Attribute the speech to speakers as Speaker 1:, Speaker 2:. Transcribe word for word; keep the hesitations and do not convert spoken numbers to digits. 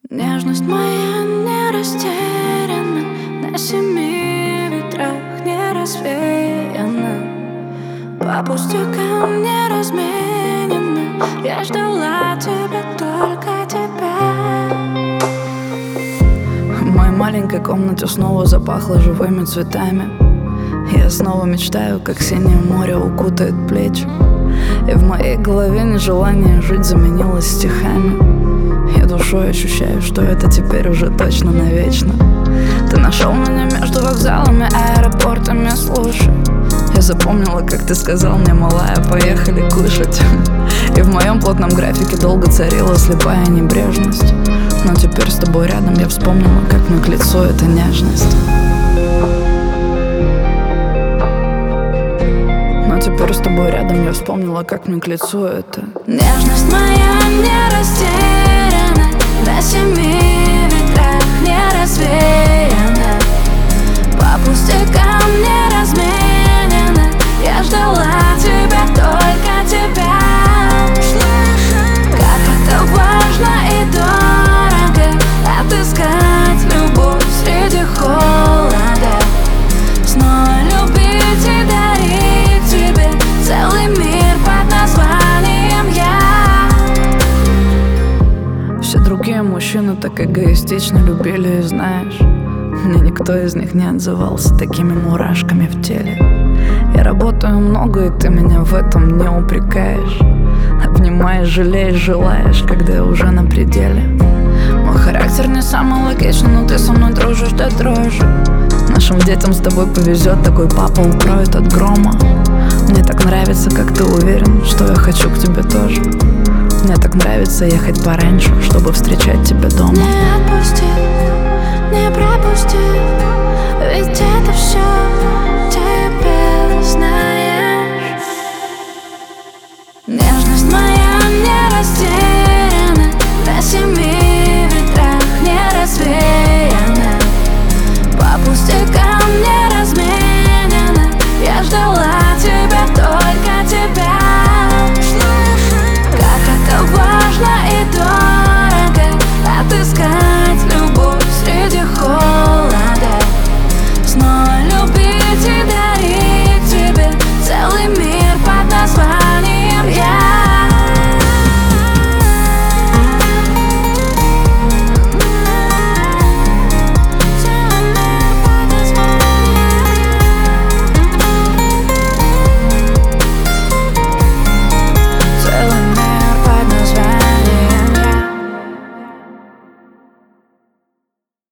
Speaker 1: Нежность моя не растеряна, на семи ветрах не развеяна, по пустякам не разменена. Я ждала тебя, только тебя. В моей маленькой комнате снова запахло живыми цветами. Я снова мечтаю, как синее море укутает плечи, и в моей голове нежелание жить заменилось стихами. Я душой ощущаю, что это теперь уже точно навечно. Ты нашел меня между вокзалами, аэропортами, слушай. Я запомнила, как ты сказал мне: малая, поехали кушать. И в моем плотном графике долго царила слепая небрежность. Но теперь с тобой рядом я вспомнила, как мне к лицу эта нежность. Но теперь с тобой рядом я вспомнила, как мне к лицу это. Нежность моя не растеряна, на семи ветрах не развеяна, по пустякам не разменена. Я ждала тебя, только тебя. Как это важно и дорого отыскать любовь среди холода, снова любить и дарить тебе целый мир под названием я. Все другие мужчины так эгоистично любили, и знаешь, мне никто из них не отзывался такими мурашками в теле. Я работаю много, и ты меня в этом не упрекаешь. Обнимаешь, жалеешь, желаешь, когда я уже на пределе. Мой характер не самый логичный, но ты со мной дружишь до дрожи. Нашим детям с тобой повезет, такой папа укроет от грома. Мне так нравится, как ты уверен, что я хочу к тебе тоже. Мне так нравится ехать пораньше, чтобы встречать тебя дома.
Speaker 2: Не отпусти, не пропусти, ведь это все